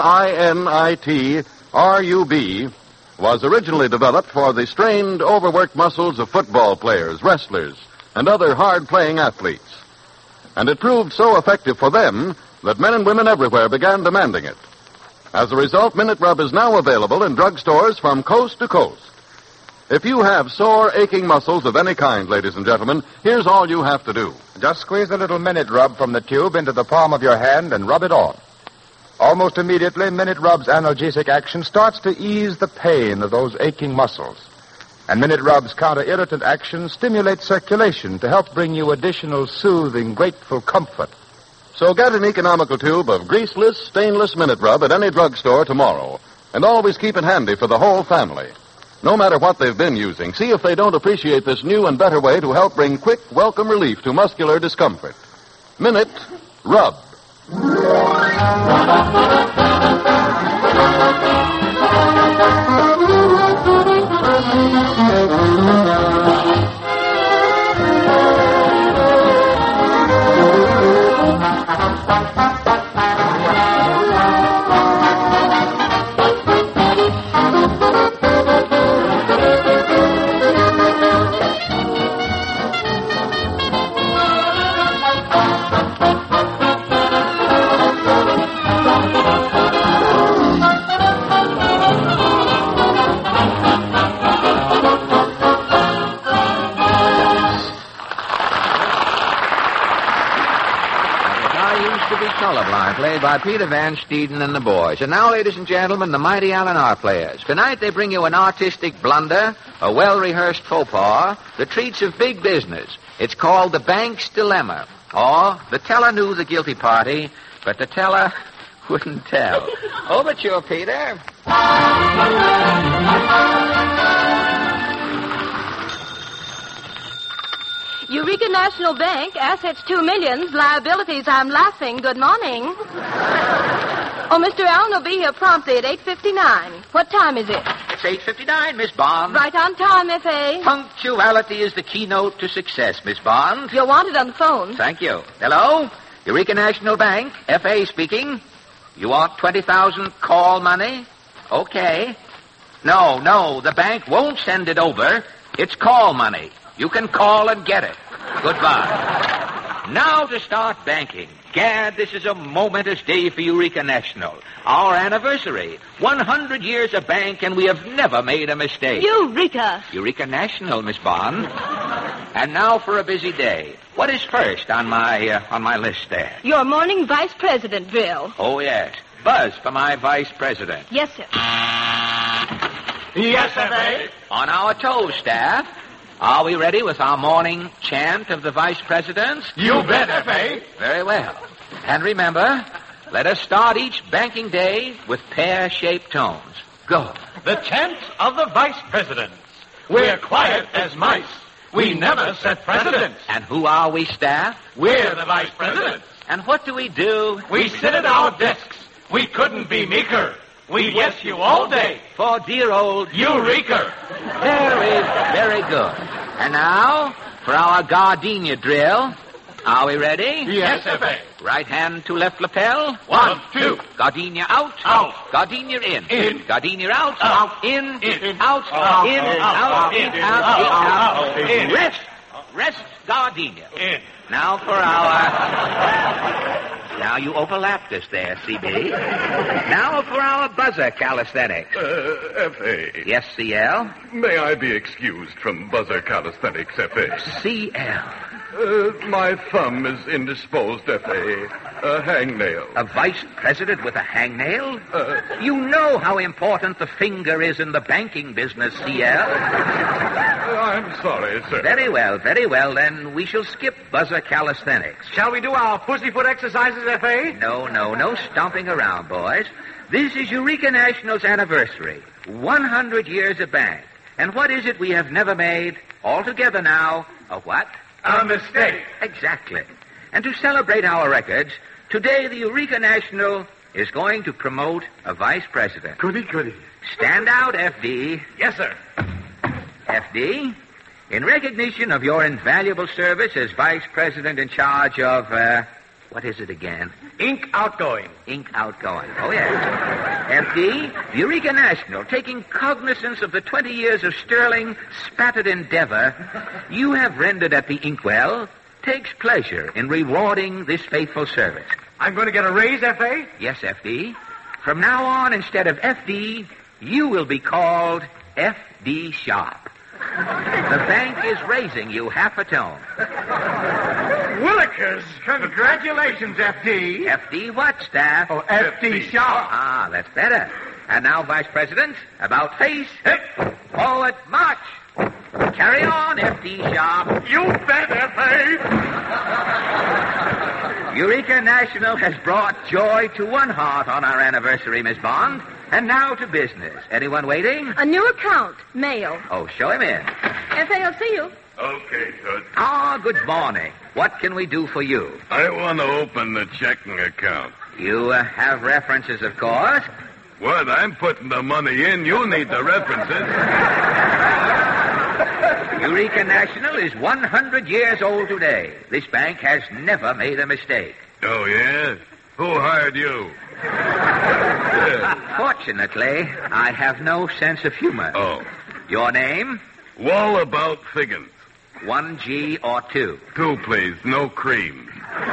M-I-N-I-T-R-U-B, was originally developed for the strained, overworked muscles of football players, wrestlers, and other hard-playing athletes. And it proved so effective for them that men and women everywhere began demanding it. As a result, Minute Rub is now available in drugstores from coast to coast. If you have sore, aching muscles of any kind, ladies and gentlemen, here's all you have to do. Just squeeze a little Minute Rub from the tube into the palm of your hand and rub it on. Almost immediately, Minute Rub's analgesic action starts to ease the pain of those aching muscles. And Minute Rub's counter-irritant action stimulates circulation to help bring you additional soothing, grateful comfort. So get an economical tube of greaseless, stainless Minute Rub at any drugstore tomorrow. And always keep it handy for the whole family. No matter what they've been using, see if they don't appreciate this new and better way to help bring quick, welcome relief to muscular discomfort. Minute Rub. Played by Peter Van Steeden and the boys. And now, ladies and gentlemen, the mighty Al-Anon players. Tonight they bring you an artistic blunder, a well-rehearsed faux pas, the treats of big business. It's called The Bank's Dilemma. Or, the teller knew the guilty party, but the teller wouldn't tell. Overture, Peter. Eureka National Bank, assets $2 million, liabilities, I'm laughing. Good morning. Oh, Mr. Allen will be here promptly at 8:59. What time is it? It's 8:59, Miss Bond. Right on time, F.A. Punctuality is the keynote to success, Miss Bond. You'll want it on the phone. Thank you. Hello? Eureka National Bank, F.A. speaking. You want 20,000 call money? Okay. No, the bank won't send it over. It's call money. You can call and get it. Goodbye. Now to start banking. Gad, this is a momentous day for Eureka National. Our anniversary. 100 years of bank, and we have never made a mistake. Eureka! Eureka National, Miss Bond. And now for a busy day. What is first on my list there? Your morning vice president drill. Oh, yes. Buzz for my vice president. Yes, sir. Yes, F.A. On our toes, staff. Are we ready with our morning chant of the vice presidents? You bet, F.A. Very well. And remember, let us start each banking day with pear-shaped tones. Go. The chant of the vice presidents. We're quiet as mice. We never set precedents. And who are we, staff? We're the vice presidents. And what do we do? We sit at our desks. We couldn't be meeker. We yes you all day. For dear old Eureka. Very good. And now, for our gardenia drill. Are we ready? Yes, F.A. Right hand to left lapel. 1, 2. Gardenia out. Out. Gardenia in. In. Gardenia out. Out. In. In. Out. Out. In. In. Out. In. Out. In. Rest. Rest, gardenia. In. Now for our... Now you overlapped us there, CB. Now for our buzzer calisthenics. F.A. Yes, CL? May I be excused from buzzer calisthenics, F.A.? CL. My thumb is indisposed, F.A. A hangnail. A vice president with a hangnail? You know how important the finger is in the banking business, CL. I'm sorry, sir. Very well, then we shall skip buzzer calisthenics. Shall we do our pussyfoot exercises, F.A.? No stomping around, boys. This is Eureka National's anniversary. 100 years of bank. And what is it we have never made? All together now, a what? A mistake. Exactly. And to celebrate our records, today the Eureka National is going to promote a vice president. Goody. Stand out, F.D. Yes, sir. F.D., in recognition of your invaluable service as vice president in charge of, what is it again? Ink outgoing. Ink outgoing. Oh, yes. F.D., Eureka National, taking cognizance of the 20 years of sterling, spattered endeavor you have rendered at the inkwell, takes pleasure in rewarding this faithful service. I'm going to get a raise, F.A.? Yes, F.D. From now on, instead of F.D., you will be called F.D. Sharp. The bank is raising you half a tone. Willikers, congratulations, F.D. F.D. what, staff? Oh, F.D. Sharp. Ah, that's better. And now, Vice President, about face. Hip. Forward, march. Carry on, F.D. Sharp. You bet, F.A. Eureka National has brought joy to one heart on our anniversary, Miss Bond. And now to business. Anyone waiting? A new account. Mail. Oh, show him in. F.A. will see you. Okay, good. Ah, good morning. What can we do for you? I want to open the checking account. You have references, of course. What? I'm putting the money in. You need the references. Eureka National is 100 years old today. This bank has never made a mistake. Oh, yeah? Who hired you? Fortunately, I have no sense of humor. Oh. Your name? Wallabout Figgins. 1G or 2? 2, please. No cream.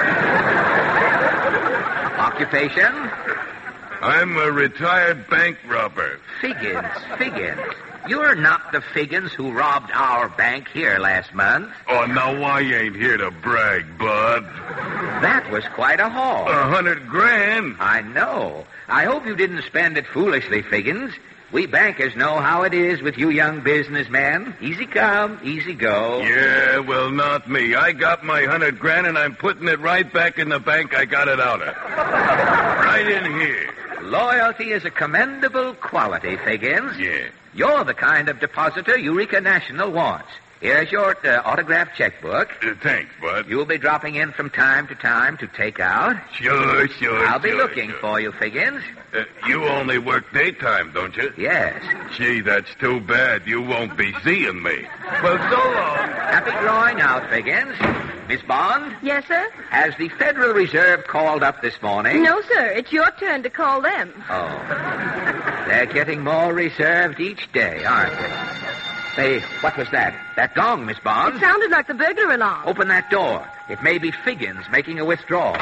Occupation? I'm a retired bank robber. Figgins. You're not the Figgins who robbed our bank here last month. Oh, now I ain't here to brag, bud. That was quite a haul. $100,000. I know. I hope you didn't spend it foolishly, Figgins. We bankers know how it is with you young businessmen. Easy come, easy go. Yeah, well, not me. I got my $100,000 and I'm putting it right back in the bank I got it out of. Right in here. Loyalty is a commendable quality, Figgins. Yeah. You're the kind of depositor Eureka National wants. Here's your autographed checkbook. Thanks, bud. You'll be dropping in from time to time to take out. Sure. I'll be looking for you, Figgins. You only work daytime, don't you? Yes. Gee, that's too bad. You won't be seeing me. Well, so long. Happy drawing out, Figgins. Miss Bond? Yes, sir? Has the Federal Reserve called up this morning? No, sir. It's your turn to call them. Oh. They're getting more reserved each day, aren't they? Say, what was that? That gong, Miss Bond? It sounded like the burglar alarm. Open that door. It may be Figgins making a withdrawal.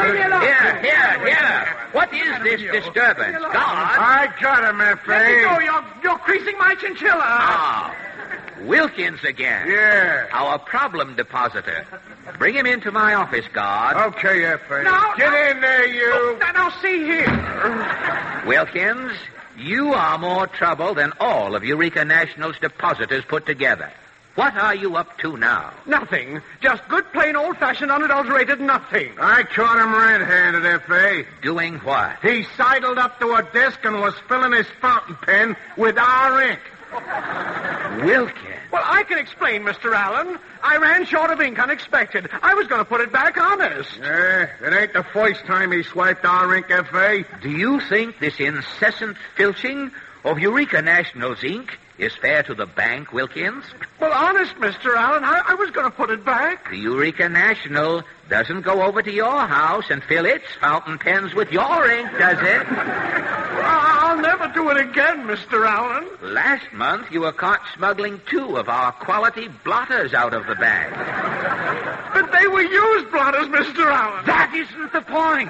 Here. What is this disturbance? God? I got him, F.A. Let me go. You're creasing my chinchilla. Ah, Wilkins again. Yeah. Our problem depositor. Bring him into my office, guard. Okay, F.A. Now, Get in there, you. Now, see here. Wilkins, you are more trouble than all of Eureka National's depositors put together. What are you up to now? Nothing. Just good, plain, old-fashioned, unadulterated nothing. I caught him red-handed, F.A. Doing what? He sidled up to a desk and was filling his fountain pen with our ink. Wilkins. Well, I can explain, Mr. Allen. I ran short of ink unexpected. I was going to put it back honest. It ain't the first time he swiped our ink, F.A. Do you think this incessant filching of Eureka National's ink is fair to the bank, Wilkins? Well, honest, Mr. Allen, I was going to put it back. The Eureka National doesn't go over to your house and fill its fountain pens with your ink, does it? I'll never do it again, Mr. Allen. Last month, you were caught smuggling 2 of our quality blotters out of the bank. But they were used blotters, Mr. Allen. That isn't the point.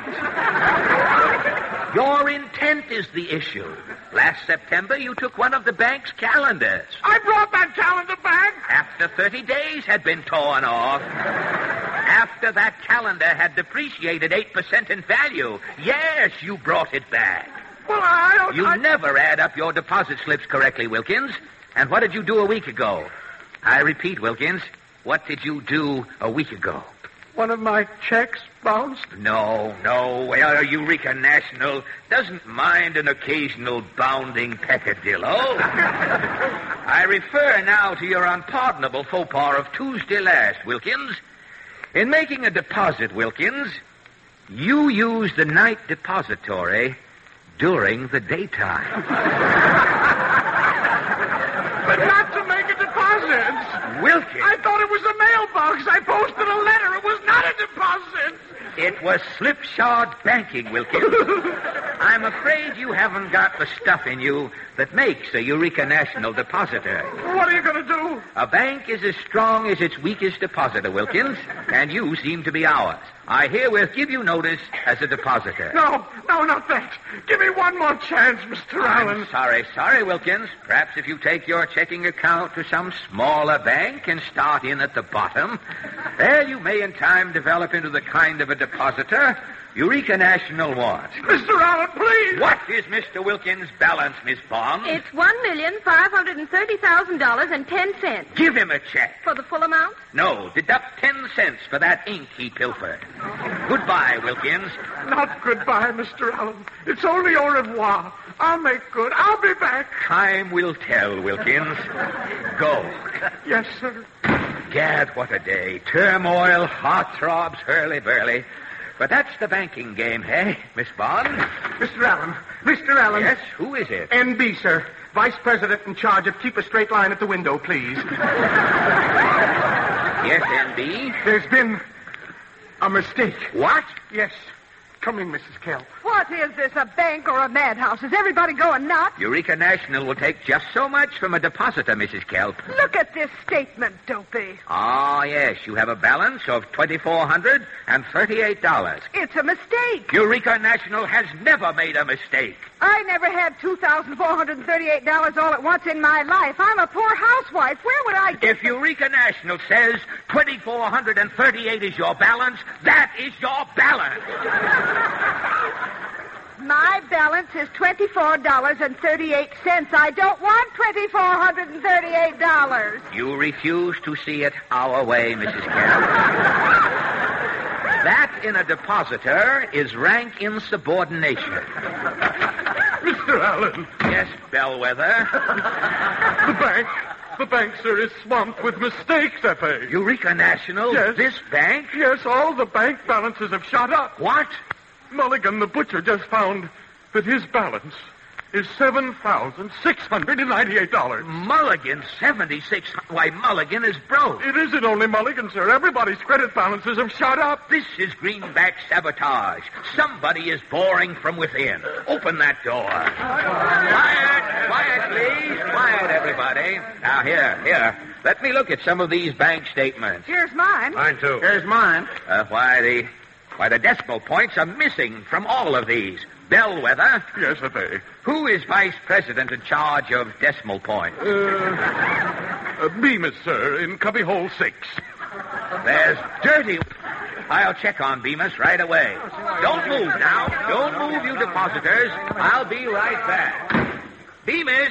Your intent is the issue. Last September, you took one of the bank's calendars. I brought that calendar back. After 30 days had been torn off. After that calendar had depreciated 8% in value. Yes, you brought it back. Well, I don't... You never add up your deposit slips correctly, Wilkins. And what did you do a week ago? I repeat, Wilkins, what did you do a week ago? One of my checks bounced? No. Eureka National doesn't mind an occasional bounding peccadillo. I refer now to your unpardonable faux pas of Tuesday last, Wilkins. In making a deposit, Wilkins, you used the night depository during the daytime. But not to make a deposit. Wilkins. I thought it was a mailbox. I posted a letter. It was not a deposit. It was slipshod banking, Wilkins. I'm afraid you haven't got the stuff in you that makes a Eureka National depositor. What are you going to do? A bank is as strong as its weakest depositor, Wilkins, and you seem to be ours. I herewith give you notice as a depositor. No, not that. Give me one more chance, Mr. Allen. I'm sorry, Wilkins. Perhaps if you take your checking account to some smaller bank and start in at the bottom, there you may in time develop into the kind of a depositor Eureka National wants. Mr. Allen, please. What is Mr. Wilkins' balance, Miss Bond? It's $1,530,000.10. Give him a check. For the full amount? No, deduct 10 cents for that ink he pilfered. Goodbye, Wilkins. Not goodbye, Mr. Allen. It's only au revoir. I'll make good. I'll be back. Time will tell, Wilkins. Go. Yes, sir. Gad, what a day. Turmoil, heartthrobs, hurly-burly. But that's the banking game, eh, Miss Bond? Mr. Allen. Yes, who is it? N.B., sir. Vice President in charge of Keep a Straight Line at the Window, please. Yes, N.B.? There's been a mistake. What? Yes. Come in, Mrs. Kelp. What is this, a bank or a madhouse? Is everybody going nuts? Eureka National will take just so much from a depositor, Mrs. Kelp. Look at this statement, Dopey. Ah, yes, you have a balance of $2,438. It's a mistake. Eureka National has never made a mistake. I never had $2,438 all at once in my life. I'm a poor housewife. Where would I get... If Eureka National says $2,438 is your balance, that is your balance. My balance is $24.38. I don't want $2,438. You refuse to see it our way, Mrs. Kelp. That in a depositor is rank insubordination. Mr. Allen. Yes, Bellwether. The bank, sir, is swamped with mistakes, F.A. Eureka National? Yes. This bank? Yes, all the bank balances have shot up. What? Mulligan, the butcher, just found that his balance is $7,698. Mulligan, 76. Why, Mulligan is broke. It isn't only Mulligan, sir. Everybody's credit balances have shot up. This is greenback sabotage. Somebody is boring from within. Open that door. Quiet, please. Quiet, everybody. Now, here. Let me look at some of these bank statements. Here's mine. Mine, too. Here's mine. Why, the decimal points are missing from all of these. Bellwether. Yes, F.A. Who is vice president in charge of decimal points? Bemis, sir, in cubbyhole 6. There's dirty... I'll check on Bemis right away. Don't move now. Don't move, you depositors. I'll be right back. Bemis?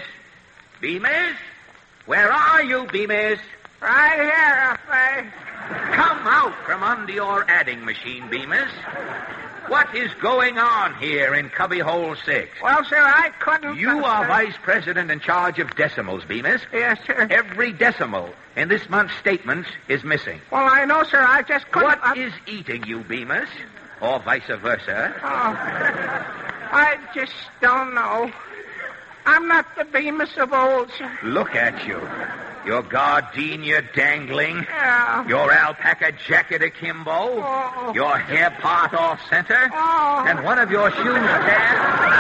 Where are you, Bemis? Right here, F.A. Come out from under your adding machine, Bemis. What is going on here in cubbyhole 6? Well, sir, I couldn't... You are vice president in charge of decimals, Bemis. Yes, sir. Every decimal in this month's statements is missing. Well, I know, sir. I just couldn't... What is eating you, Bemis? Or vice versa? Oh, I just don't know. I'm not the Bemis of old, sir. Look at you. Your gardenia dangling. Yeah. Your alpaca jacket akimbo. Oh. Your hair part off center. Oh. And one of your shoes tan.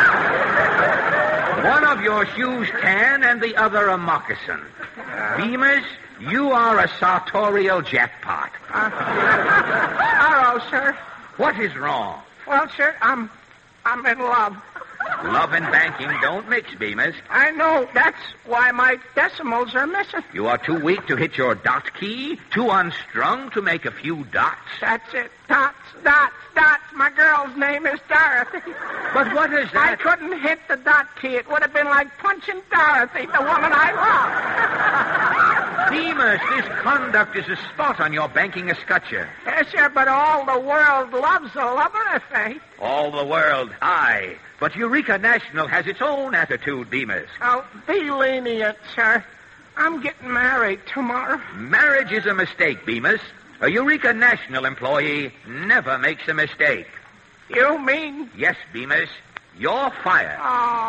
One of your shoes tan and the other a moccasin. Bemis, you are a sartorial jackpot. Sorrow, sir. What is wrong? Well, sir, I'm in love. Love and banking don't mix, Bemis. I know. That's why my decimals are missing. You are too weak to hit your dot key, too unstrung to make a few dots. That's it. Dots, dots, dots. My girl's name is Dorothy. But what is that? I couldn't hit the dot key. It would have been like punching Dorothy, the woman I love. Bemis, this conduct is a spot on your banking escutcheon. Yes, sir, but all the world loves a lover, I say. All the world, aye. But Eureka National has its own attitude, Bemis. Oh, be lenient, sir. I'm getting married tomorrow. Marriage is a mistake, Bemis. A Eureka National employee never makes a mistake. You mean? Yes, Bemis. You're fired.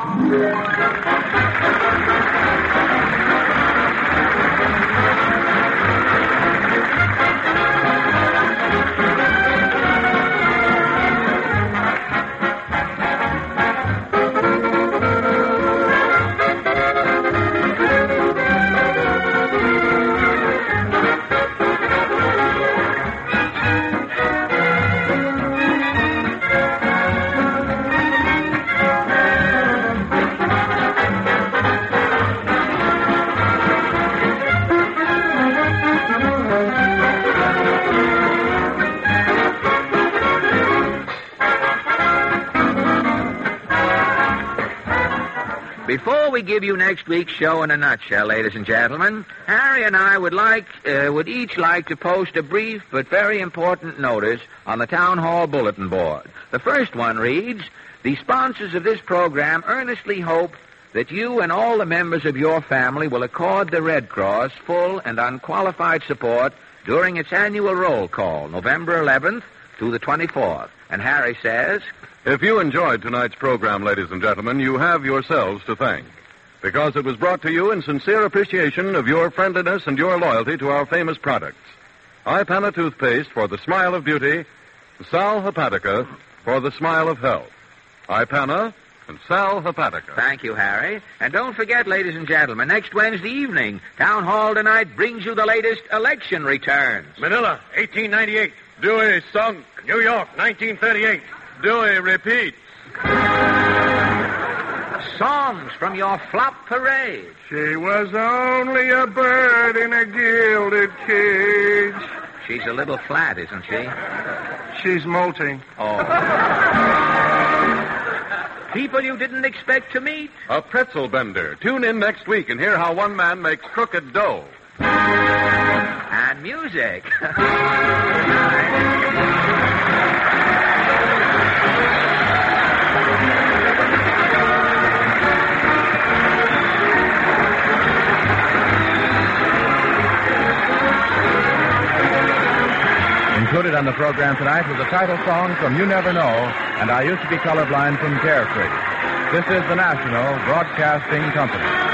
Before we give you next week's show in a nutshell, ladies and gentlemen, Harry and I would each like to post a brief but very important notice on the Town Hall bulletin board. The first one reads, "The sponsors of this program earnestly hope that you and all the members of your family will accord the Red Cross full and unqualified support during its annual roll call, November 11th to the 24th. And Harry says, If you enjoyed tonight's program, ladies and gentlemen, you have yourselves to thank. Because it was brought to you in sincere appreciation of your friendliness and your loyalty to our famous products. Ipana toothpaste for the smile of beauty, Sal Hepatica for the smile of health. Ipana and Sal Hepatica. Thank you, Harry. And don't forget, ladies and gentlemen, next Wednesday evening, Town Hall tonight brings you the latest election returns. Manila, 1898. Dewey sunk. New York, 1938. Dewey repeat. Songs from your flop parade. She was only a bird in a gilded cage. She's a little flat, isn't she? She's molting. Oh. People you didn't expect to meet. A pretzel bender. Tune in next week and hear how one man makes crooked dough. And music. Included on the program tonight was a title song from You Never Know and I Used to Be Colorblind from Carefree. This is the National Broadcasting Company.